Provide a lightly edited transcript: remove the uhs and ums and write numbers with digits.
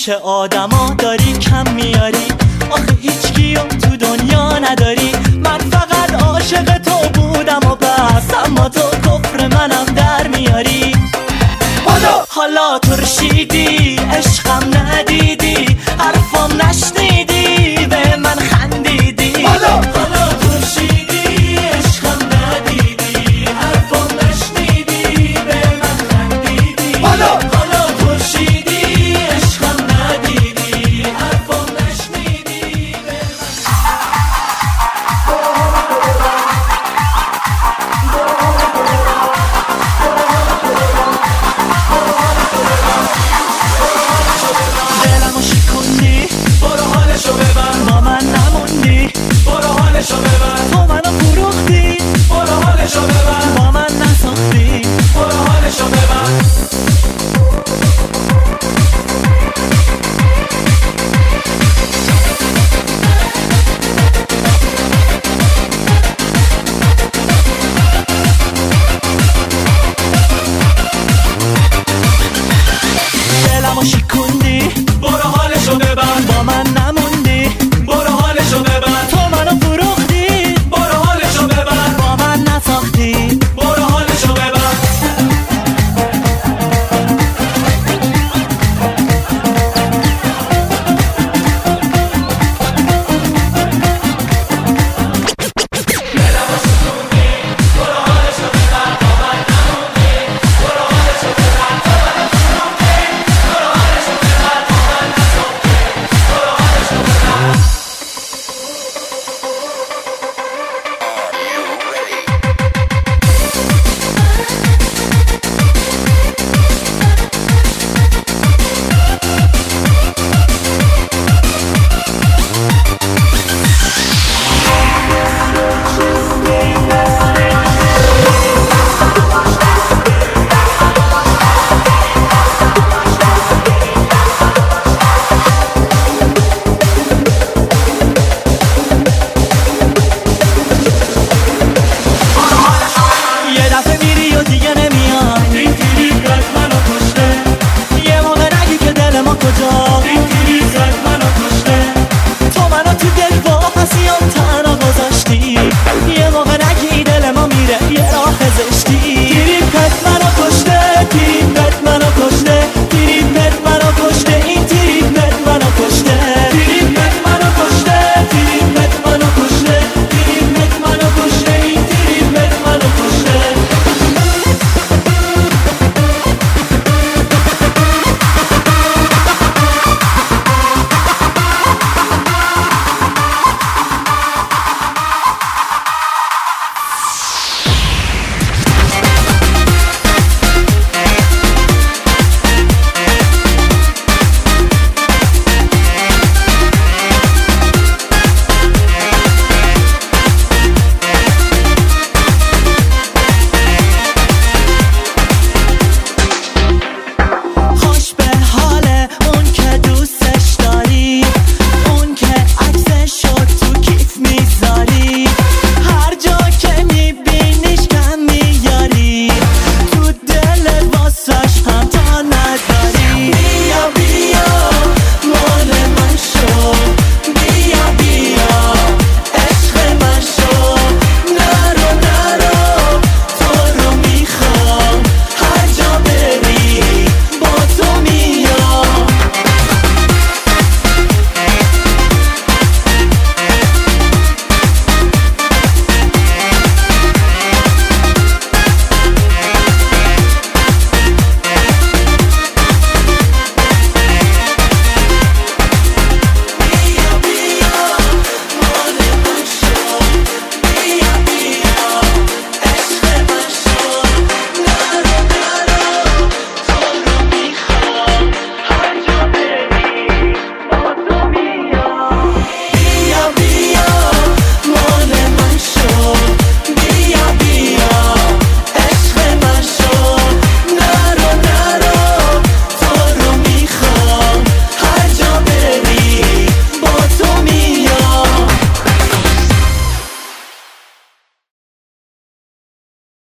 پیش آدما داری کم میاری، آخه هیچ کیو تو دنیا نداری. من فقط عاشق تو بودم و بس، اما تو کفر منم در میاری. حالا ترشیدی عشقم ندیدی، حرفم نشنیدی به من خندیدی. حالا ترشیدی عشقم ندیدی، حرفم نشنیدی به من خندیدی. حالا ترشیدی عشقم ندیدی، حرفم نشنیدی به دلمو شکوندی، برو حالشو ببر. با من نموندی، برو حالشو ببر. تو منو فروختی، برو حالشو ببر. با من نساختی، برو حالشو ببر. دلمو شکوندی، برو حالشو ببر. با من نموندی، برو حالشو ببر. تو منو فروختی، برو حالشو ببر. با من نساختی، برو حالشو ببر. هر جا که میبینیش کم میاری، تو دل واسش